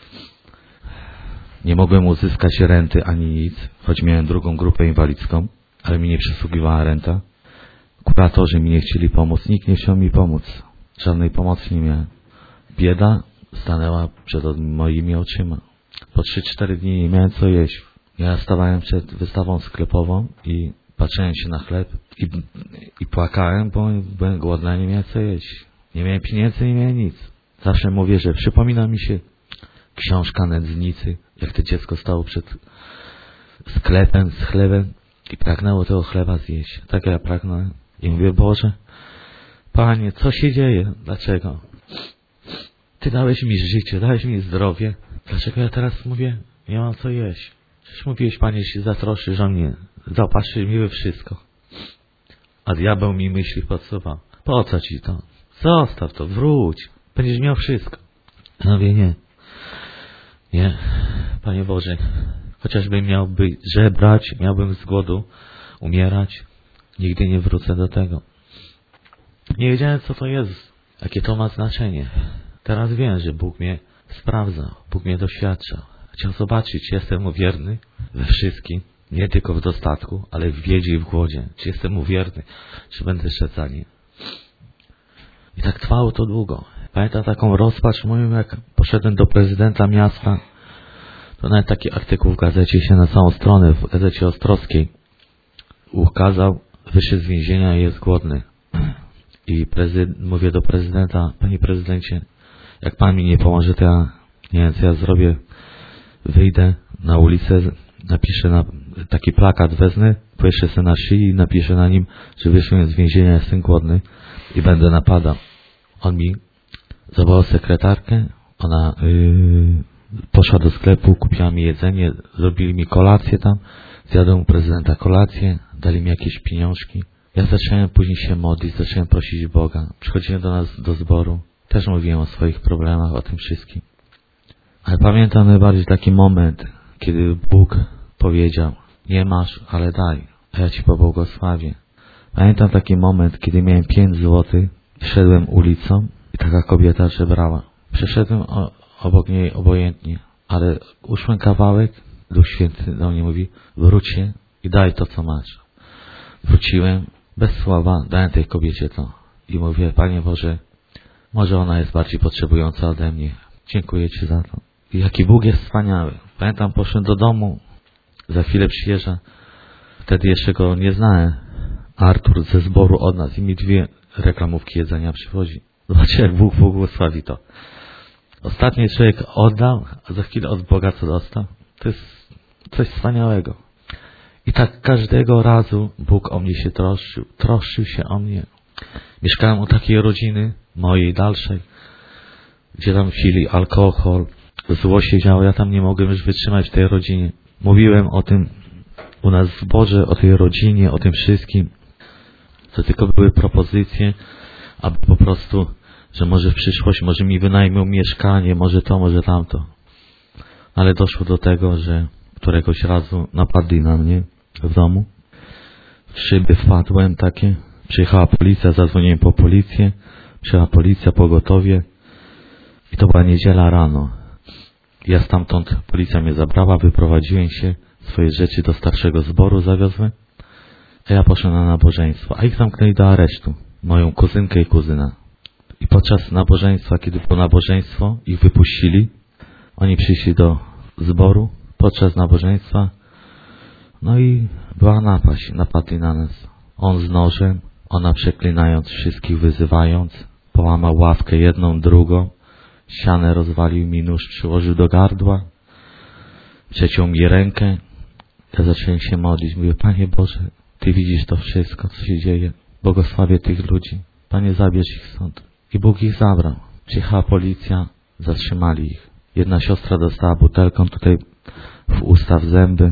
Nie mogłem uzyskać renty ani nic, choć miałem drugą grupę inwalidzką, ale mi nie przysługiwała renta. Kuratorzy mi nie chcieli pomóc, nikt nie chciał mi pomóc. Żadnej pomocy nie miałem. Bieda stanęła przed moimi oczyma. Po 3-4 dni nie miałem co jeść. Ja stawałem przed wystawą sklepową i patrzyłem się na chleb i płakałem, bo byłem głodny, nie miałem co jeść. Nie miałem pieniędzy, nie miałem nic. Zawsze mówię, że przypomina mi się książka Nędznicy, jak to dziecko stało przed sklepem z chlebem i pragnęło tego chleba zjeść. Tak ja pragnąłem. I mówię, Boże, Panie, co się dzieje? Dlaczego? Ty dałeś mi życie, dałeś mi zdrowie. Dlaczego ja teraz mówię, nie mam co jeść? Przecież mówiłeś, Panie, że się zatroszczysz o mnie. Zaopatrzysz mi we wszystko. A diabeł mi myśli podsuwał. Po co ci to? Zostaw to, wróć. Będziesz miał wszystko. Ja mówię, nie. Nie, Panie Boże, chociażbym miałby żebrać, miałbym z głodu umierać, nigdy nie wrócę do tego. Nie wiedziałem, co to jest, jakie to ma znaczenie. Teraz wiem, że Bóg mnie sprawdza, Bóg mnie doświadcza. Chciał zobaczyć, czy jestem mu wierny we wszystkim, nie tylko w dostatku, ale w biedzie i w głodzie. Czy jestem mu wierny, czy będę szedł za nim. I tak trwało to długo. Pamiętam taką rozpacz moją, jak poszedłem do prezydenta miasta, to nawet taki artykuł w gazecie się na całą stronę, w gazecie ostrowskiej ukazał, wyszedł z więzienia i jest głodny. I mówię do prezydenta, Panie prezydencie, Jak Pan mi nie pomoże, to ja, nie wiem co ja zrobię, wyjdę na ulicę, napiszę taki plakat, wezmę, powieszę sobie na szyi i napiszę na nim, że wyszłem z więzienia, jestem głodny i będę napadał. On mi zawołał sekretarkę, ona poszła do sklepu, kupiła mi jedzenie, zrobili mi kolację tam, zjadłem u prezydenta kolację, dali mi jakieś pieniążki. Ja zacząłem później się modlić, zacząłem prosić Boga. Przychodziłem do nas do zboru, też mówiłem o swoich problemach, o tym wszystkim. Ale pamiętam najbardziej taki moment, kiedy Bóg powiedział, nie masz, ale daj, a ja Ci pobłogosławię. Pamiętam taki moment, kiedy miałem 5 złotych, szedłem ulicą i taka kobieta żebrała. Przeszedłem obok niej obojętnie, ale uszłem kawałek, Duch Święty do mnie mówi, wróć się i daj to, co masz. Wróciłem, bez słowa, dałem tej kobiecie to i mówię, Panie Boże, może ona jest bardziej potrzebująca ode mnie. Dziękuję Ci za to. I jaki Bóg jest wspaniały. Pamiętam, poszedłem do domu, za chwilę przyjeżdża, wtedy jeszcze go nie znałem, Artur ze zboru od nas i mi 2 reklamówki jedzenia przywozi. Zobaczcie, jak Bóg błogosławi to. Ostatni człowiek oddał, a za chwilę od Boga co dostał. To jest coś wspaniałego. I tak każdego razu Bóg o mnie się troszczył się o mnie. Mieszkałem u takiej rodziny, mojej dalszej, gdzie tam pili alkohol, zło się działo, ja tam nie mogłem już wytrzymać w tej rodzinie. Mówiłem o tym u nas w zborze, o tej rodzinie, o tym wszystkim. To tylko były propozycje, aby po prostu, że może w przyszłości, może mi wynajmą mieszkanie, może to, może tamto. Ale doszło do tego, że któregoś razu napadli na mnie w domu. W szyby wpadłem takie. Przyjechała policja, zadzwoniłem po policję. Przyjechała policja, pogotowie. I to była niedziela rano. Ja stamtąd, policja mnie zabrała, wyprowadziłem się, swoje rzeczy do starszego zboru zawiozłem. A ja poszedłem na nabożeństwo. A ich zamknęli do aresztu. Moją kuzynkę i kuzyna. I podczas nabożeństwa, kiedy było nabożeństwo, ich wypuścili. Oni przyszli do zboru podczas nabożeństwa. No i była napaść. Napadli na nas. On z nożem, ona przeklinając wszystkich, wyzywając. Połamał ławkę jedną, drugą. Ścianę rozwalił mi, nóż przyłożył do gardła. Przeciął mi rękę. Ja zacząłem się modlić. Mówię, Panie Boże, Ty widzisz to wszystko, co się dzieje. Błogosławię tych ludzi. Panie, zabierz ich stąd. I Bóg ich zabrał. Przyjechała policja, zatrzymali ich. Jedna siostra dostała butelką tutaj w usta, w zęby.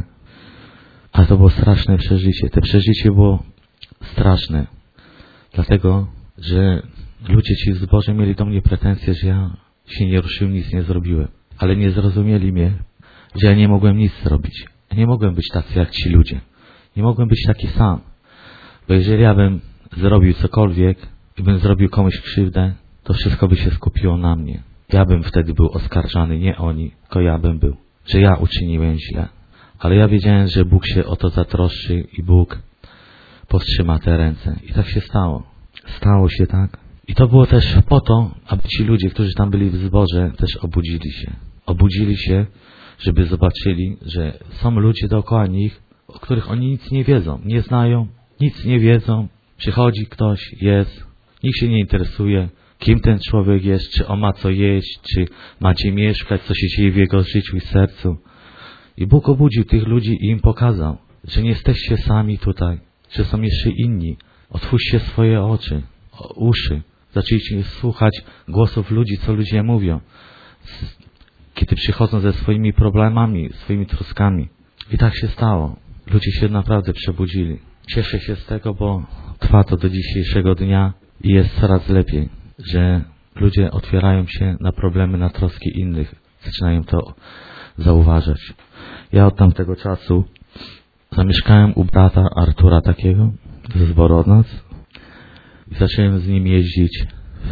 Ale to było straszne przeżycie. To przeżycie było straszne. Dlatego, że ludzie ci w zborze mieli do mnie pretensje, że ja się nie ruszyłem, nic nie zrobiłem. Ale nie zrozumieli mnie, że ja nie mogłem nic zrobić. Ja nie mogłem być tacy jak ci ludzie. Nie mogłem być taki sam. Bo jeżeli ja bym zrobił cokolwiek i bym zrobił komuś krzywdę, to wszystko by się skupiło na mnie. Ja bym wtedy był oskarżany, nie oni, tylko ja bym był. Że ja uczyniłem źle. Ale ja wiedziałem, że Bóg się o to zatroszczy i Bóg powstrzyma te ręce. I tak się stało. Stało się tak. I to było też po to, aby ci ludzie, którzy tam byli w zborze, też obudzili się. Obudzili się, żeby zobaczyli, że są ludzie dookoła nich, o których oni nic nie wiedzą, nie znają, nic nie wiedzą. Przychodzi ktoś, jest, nikt się nie interesuje, kim ten człowiek jest, czy on ma co jeść, czy ma gdzie mieszkać, co się dzieje w jego życiu i sercu. I Bóg obudził tych ludzi i im pokazał, że nie jesteście sami tutaj, że są jeszcze inni. Otwórzcie swoje oczy, uszy. Zacznijcie słuchać głosów ludzi, co ludzie mówią, kiedy przychodzą ze swoimi problemami, swoimi troskami. I tak się stało. Ludzie się naprawdę przebudzili. Cieszę się z tego, bo trwa to do dzisiejszego dnia i jest coraz lepiej, że ludzie otwierają się na problemy, na troski innych. Zaczynają to zauważać. Ja od tamtego czasu zamieszkałem u brata Artura takiego, ze zboru od nas. I zacząłem z nim jeździć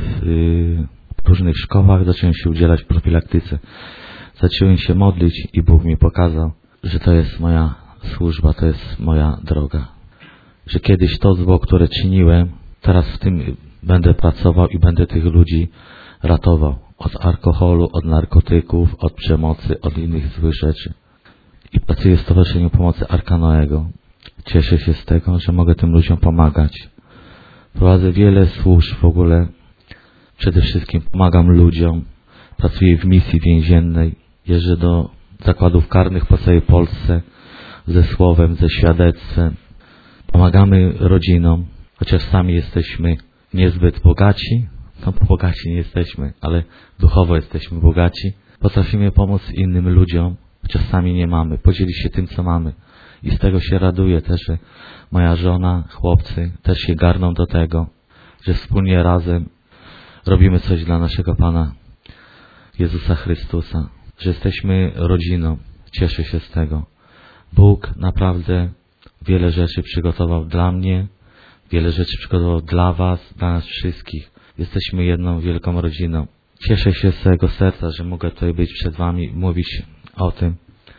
w różnych szkołach, zacząłem się udzielać w profilaktyce. Zacząłem się modlić i Bóg mi pokazał, że to jest moja służba, to jest moja droga. Że kiedyś to zło, które czyniłem, teraz w tym będę pracował i będę tych ludzi ratował. Od alkoholu, od narkotyków, od przemocy, od innych złych rzeczy. I pracuję w Stowarzyszeniu Pomocy Arka Noego. Cieszę się z tego, że mogę tym ludziom pomagać. Prowadzę wiele służb w ogóle. Przede wszystkim pomagam ludziom pracuję w misji więziennej, jeżdżę do zakładów karnych po całej Polsce ze słowem, ze świadectwem. Pomagamy rodzinom, chociaż sami jesteśmy niezbyt bogaci, no bogaci nie jesteśmy, ale duchowo jesteśmy bogaci. Potrafimy pomóc innym ludziom, chociaż sami nie mamy, podzielić się tym, co mamy. I z tego się raduję też, że moja żona, chłopcy też się garną do tego, że wspólnie razem robimy coś dla naszego Pana Jezusa Chrystusa, że jesteśmy rodziną. Cieszę się z tego. Bóg naprawdę wiele rzeczy przygotował dla mnie, wiele rzeczy przygotował dla Was, dla nas wszystkich. Jesteśmy jedną wielką rodziną. Cieszę się z całego serca, że mogę tutaj być przed Wami, mówić o tym,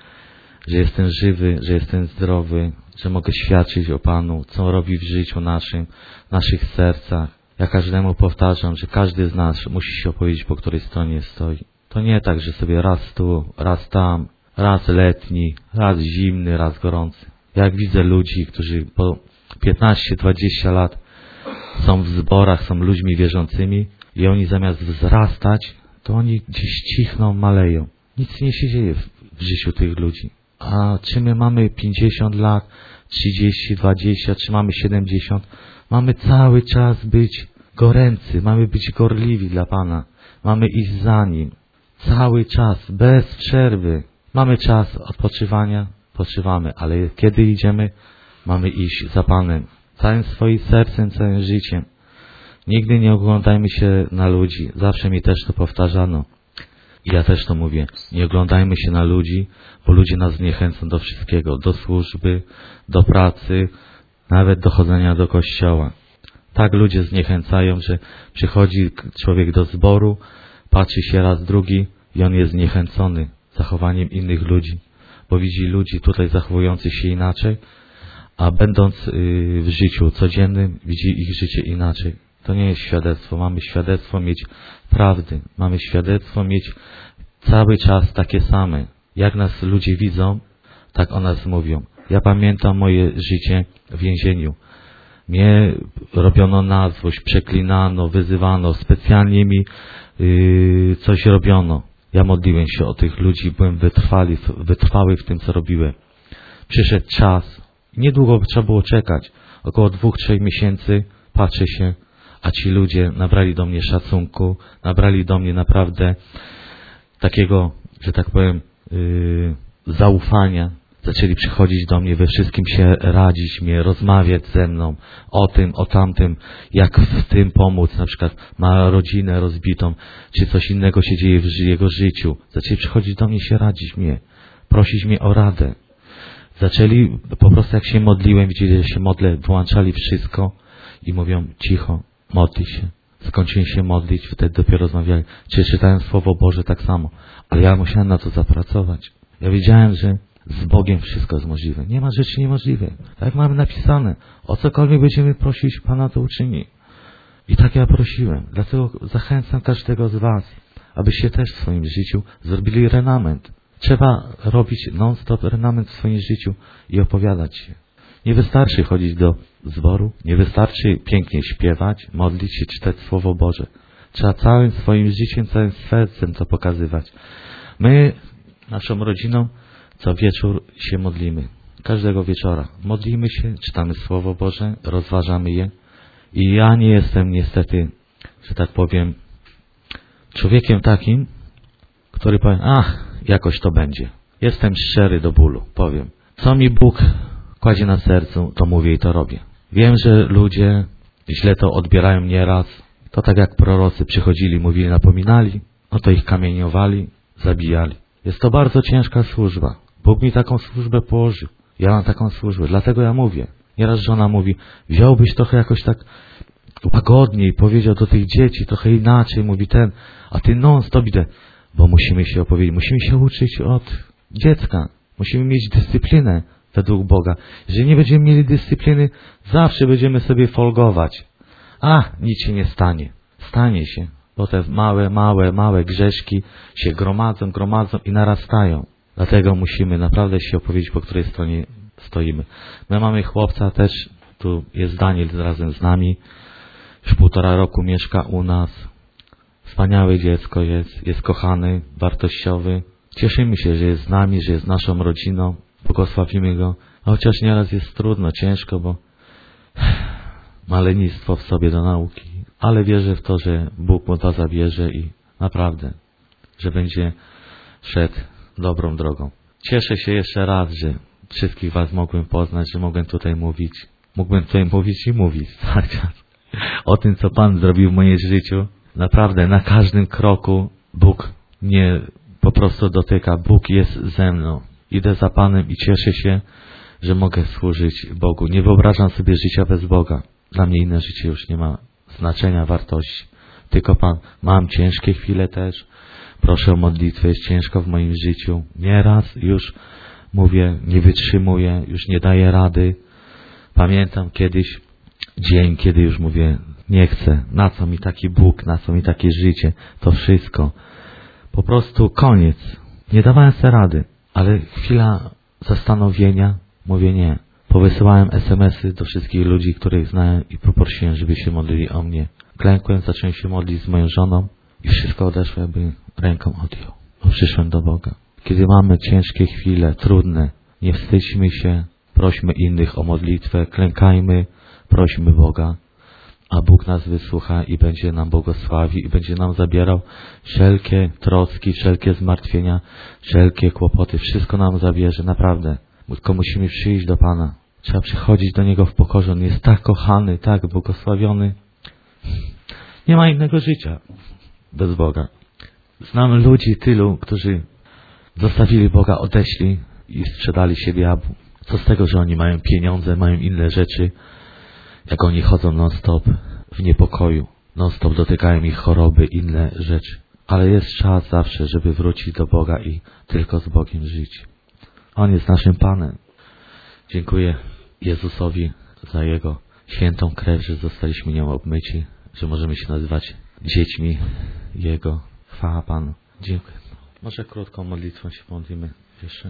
że jestem żywy, że jestem zdrowy, że mogę świadczyć o Panu, co robi w życiu naszym, w naszych sercach. Ja każdemu powtarzam, że każdy z nas musi się opowiedzieć, po której stronie stoi. To nie tak, że sobie raz tu, raz tam, raz letni, raz zimny, raz gorący. Jak widzę ludzi, którzy po 15-20 lat są w zborach, są ludźmi wierzącymi i oni zamiast wzrastać, to oni gdzieś cichną, maleją. Nic nie się dzieje w życiu tych ludzi. A czy my mamy 50 lat, 30, 20, czy mamy 70? Mamy cały czas być goręcy, mamy być gorliwi dla Pana. Mamy iść za Nim. Cały czas, bez przerwy. Mamy czas odpoczywania, odpoczywamy, ale kiedy idziemy, mamy iść za Panem. Całym swoim sercem, całym życiem. Nigdy nie oglądajmy się na ludzi. Zawsze mi też to powtarzano. I ja też to mówię. Nie oglądajmy się na ludzi, bo ludzie nas zniechęcą do wszystkiego. Do służby, do pracy, nawet do chodzenia do kościoła. Tak ludzie zniechęcają, że przychodzi człowiek do zboru, patrzy się raz, drugi i on jest zniechęcony zachowaniem innych ludzi. Bo widzi ludzi tutaj zachowujących się inaczej, a będąc w życiu codziennym widzi ich życie inaczej. To nie jest świadectwo. Mamy świadectwo mieć prawdy. Mamy świadectwo mieć cały czas takie same. Jak nas ludzie widzą, tak o nas mówią. Ja pamiętam moje życie w więzieniu. Mnie robiono na złość, przeklinano, wyzywano, specjalnie mi coś robiono. Ja modliłem się o tych ludzi, byłem wytrwały w tym, co robiłem. Przyszedł czas. Niedługo trzeba było czekać. Około 2-3 miesięcy patrzę się, a ci ludzie nabrali do mnie szacunku, nabrali do mnie naprawdę takiego, że tak powiem, zaufania. Zaczęli przychodzić do mnie, we wszystkim się radzić mnie, rozmawiać ze mną o tym, o tamtym, jak w tym pomóc. Na przykład ma rodzinę rozbitą, czy coś innego się dzieje w jego życiu. Zaczęli przychodzić do mnie, się radzić mnie, prosić mnie o radę. Zaczęli, po prostu jak się modliłem, widzieli, że się modlę, wyłączali wszystko i mówią cicho, modli się. Skończyłem się modlić, wtedy dopiero rozmawiali. Czy czytałem Słowo Boże tak samo. Ale ja musiałem na to zapracować. Ja wiedziałem, że z Bogiem wszystko jest możliwe. Nie ma rzeczy niemożliwych. Tak jak mamy napisane. O cokolwiek będziemy prosić, Pana to uczyni. I tak ja prosiłem. Dlatego zachęcam każdego z Was, abyście też w swoim życiu zrobili renament. Trzeba robić non-stop renament w swoim życiu i opowiadać się. Nie wystarczy chodzić do zboru, nie wystarczy pięknie śpiewać, modlić się, czytać Słowo Boże. Trzeba całym swoim życiem, całym sercem to pokazywać. My, naszą rodziną, co wieczór się modlimy. Każdego wieczora. Modlimy się, czytamy Słowo Boże, rozważamy je. I ja nie jestem niestety, że tak powiem, człowiekiem takim, który powie, jakoś to będzie. Jestem szczery do bólu, powiem. Co mi Bóg kładzie na sercu, to mówię i to robię. Wiem, że ludzie źle to odbierają nieraz. To tak jak prorocy przychodzili, mówili, napominali, no to ich kamieniowali, zabijali. Jest to bardzo ciężka służba. Bóg mi taką służbę położył. Ja mam taką służbę, dlatego ja mówię. Nieraz żona mówi, wziąłbyś trochę jakoś tak łagodniej, powiedział do tych dzieci, trochę inaczej, mówi ten, a ty non-stop idę. Bo musimy się opowiedzieć, musimy się uczyć od dziecka. Musimy mieć dyscyplinę według Boga. Jeżeli nie będziemy mieli dyscypliny, zawsze będziemy sobie folgować. Nic się nie stanie. Stanie się. Bo te małe grzeszki się gromadzą i narastają. Dlatego musimy naprawdę się opowiedzieć, po której stronie stoimy. My mamy chłopca też, tu jest Daniel razem z nami. Już 1,5 roku mieszka u nas. Wspaniałe dziecko jest kochany, wartościowy. Cieszymy się, że jest z nami, że jest naszą rodziną. Błogosławimy go. A chociaż nieraz jest trudno, ciężko, bo ma lenistwo w sobie do nauki. Ale wierzę w to, że Bóg mu to zabierze i naprawdę, że będzie szedł dobrą drogą. Cieszę się jeszcze raz, że wszystkich was mogłem poznać, że mogłem tutaj mówić. Mógłbym tutaj mówić i mówić cały czas o tym, co Pan zrobił w moim życiu. Naprawdę, na każdym kroku Bóg mnie po prostu dotyka. Bóg jest ze mną. Idę za Panem i cieszę się, że mogę służyć Bogu. Nie wyobrażam sobie życia bez Boga. Dla mnie inne życie już nie ma znaczenia, wartości. Tylko Pan, mam ciężkie chwile też. Proszę o modlitwę, jest ciężko w moim życiu. Nieraz już mówię, nie wytrzymuję, już nie daję rady. Pamiętam kiedyś dzień, kiedy już mówię, nie chcę, na co mi taki Bóg, na co mi takie życie, to wszystko. Po prostu koniec. Nie dawałem sobie rady, ale chwila zastanowienia, mówię nie. Powysyłałem SMS-y do wszystkich ludzi, których znałem i poprosiłem, żeby się modlili o mnie. Klękłem, zacząłem się modlić z moją żoną i wszystko odeszło, jakby ręką odjął. Bo przyszłem do Boga. Kiedy mamy ciężkie chwile, trudne, nie wstydźmy się, prośmy innych o modlitwę, klękajmy, prośmy Boga, a Bóg nas wysłucha i będzie nam błogosławi i będzie nam zabierał wszelkie troski, wszelkie zmartwienia, wszelkie kłopoty. Wszystko nam zabierze, naprawdę. Tylko musimy przyjść do Pana. Trzeba przychodzić do Niego w pokorze. On jest tak kochany, tak błogosławiony. Nie ma innego życia bez Boga. Znam ludzi tylu, którzy zostawili Boga, odeszli i sprzedali się diabłu. Co z tego, że oni mają pieniądze, mają inne rzeczy, jak oni chodzą non-stop w niepokoju, non-stop dotykają ich choroby, inne rzeczy. Ale jest czas zawsze, żeby wrócić do Boga i tylko z Bogiem żyć. On jest naszym Panem. Dziękuję Jezusowi za Jego świętą krew, że zostaliśmy nią obmyci, że możemy się nazywać dziećmi Jego. Chwała Panu. Dziękuję. Może krótką modlitwą się pomodlimy jeszcze.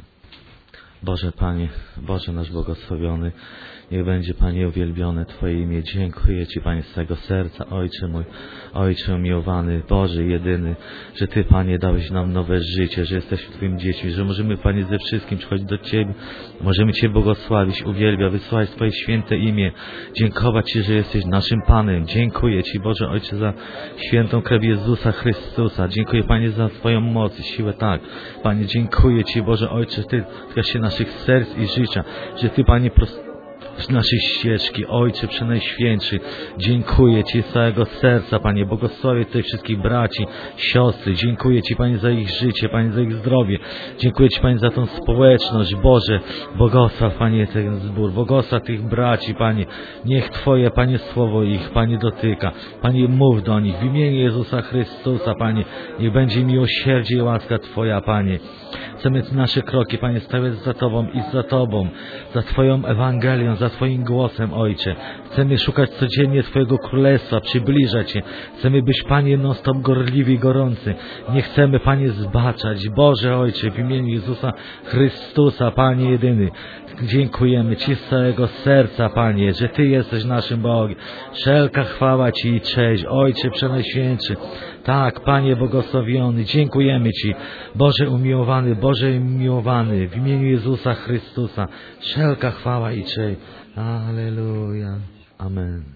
Boże Panie, Boże nasz błogosławiony, niech będzie Panie uwielbione Twoje imię. Dziękuję Ci Panie z całego serca, Ojcze mój, Ojcze umiłowany, Boże jedyny, że Ty Panie dałeś nam nowe życie, że jesteśmy Twoimi dziećmi, że możemy Panie ze wszystkim przychodzić do Ciebie, możemy Cię błogosławić, uwielbiać, wysłać Twoje święte imię, dziękować Ci, że jesteś naszym Panem. Dziękuję Ci Boże Ojcze za świętą krew Jezusa Chrystusa, dziękuję Panie za Twoją moc i siłę, tak Panie, dziękuję Ci Boże Ojcze, Ty dotykasz się naszych serc i życia, że Ty Panie z naszej ścieżki, Ojcze Przenajświętszy, dziękuję Ci z całego serca, Panie, błogosławię tutaj wszystkich braci, siostry, dziękuję Ci, Panie, za ich życie, Panie, za ich zdrowie, dziękuję Ci, Panie, za tą społeczność, Boże, błogosław, Panie, ten zbór, błogosław tych braci, Panie, niech Twoje, Panie, słowo ich, Panie, dotyka, Panie, mów do nich, w imieniu Jezusa Chrystusa, Panie, niech będzie miłosierdzie i łaska Twoja, Panie. Chcemy nasze kroki, Panie, stawiać za Tobą i za Tobą, za Twoją Ewangelią, za Twoim głosem, Ojcze. Chcemy szukać codziennie Twojego Królestwa, przybliżać się. Chcemy być, Panie, non-stop gorliwi i gorący. Nie chcemy, Panie, zbaczać. Boże, Ojcze, w imieniu Jezusa Chrystusa, Panie jedyny, dziękujemy Ci z całego serca, Panie, że Ty jesteś naszym Bogiem. Wszelka chwała Ci i cześć, Ojcze Przenajświętszy. Tak, Panie błogosławiony, dziękujemy Ci, Boże umiłowany, w imieniu Jezusa Chrystusa. Wszelka chwała i cześć. Alleluja. Amen.